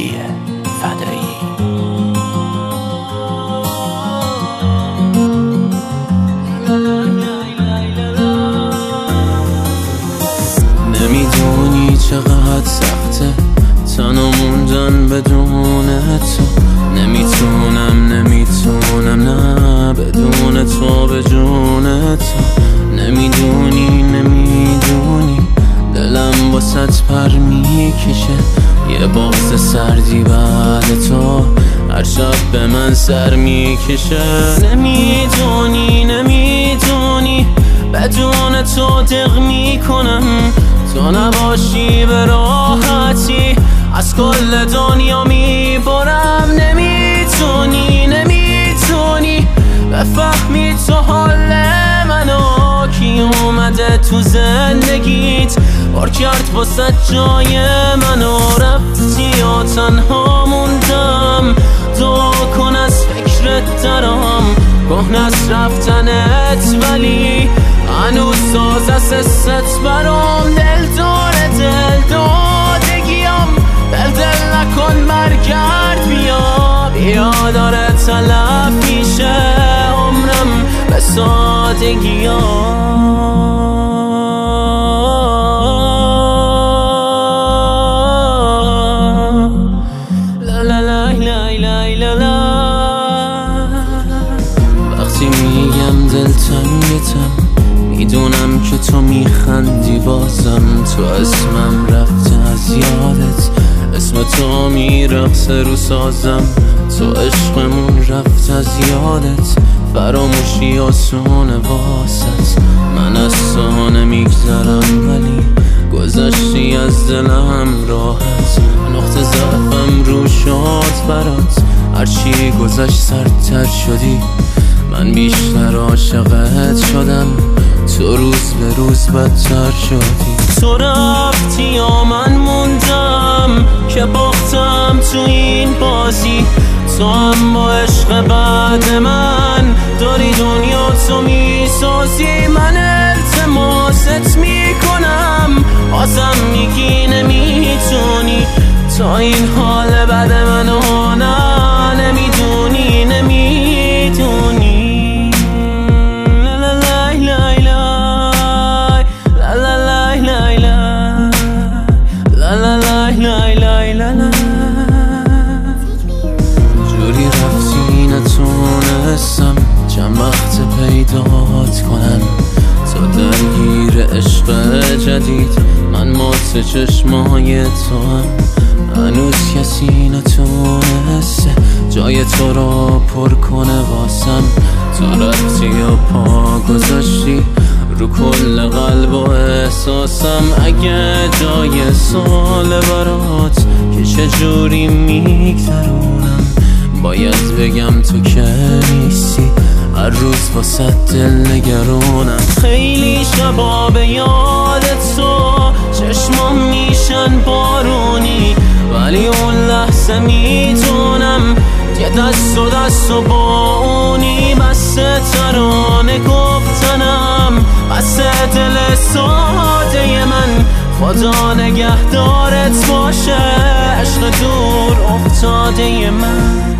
علی فدایی. نمیدونی چقدر سخته تنها موندن بدون تو. نمیتونم نه بدون تو به جون تو. نمیدونی دلم واسط پر میکشه. یه باغز سردی بعد تو هر شب به من سر میکشه. نمیدونی بدون تو دق میکنم. تو نباشی به راحتی از کل دنیا میبرم. نمیتونی بفهمی تو حال منو. کی اومده تو زندگیت بار کرد واسه جای منو. رفتی یا تنها موندم دعا کن از فکرت درام. کهنست رفتنت ولی هنوز ساز از حست برام. دل دادگیم دل نکن برگرد بیا داره تلف میشه عمرم به سادگی وقتی میگم دلتنگتم میدونم که تو میخندی بازم. تو اسمم رفته از یادت اسم تو میرقصه رو سازم. تو عشقمون رفت از یادت فراموشی آسونه واسط. من از تو نمیگذرم ولی گذشتی از دلم راحت. نقطه ضعفم رو شد برات هرچی گذشت سردتر شدی. من بیشتر عاشقت شدم تو روز به روز بدتر شدی. تو رفتی یا من موندم که باختم تو این بازی. تو هم با عشق بعد من داری دنیا تو میسازی. من التماست میکنم بازم میگی نمیتونی. تا این حال بعد منو نمیدونی جوری رفتی نتونستم چند وقت پیدات کنم. تو درگیر عشق جدید من مات چشمای تو هم. هنوز کسی نتونسته جای تو را پر کنه واسم. تو رفتی و پا گذاشتی رو کل قلب و احساسم. اگه جای سال برات که چجوری میگذرونم باید بگم تو که نیستی. هر روز واسه دل نگرونم. خیلی شبا به یاد تو چشمام میشن بارونی ولی اون لحظه میتونم یه دست و با اونی. بس ترانه گفتنم بس دل ساده من. خدا نگهدارت باشه عشق دور افتاده من.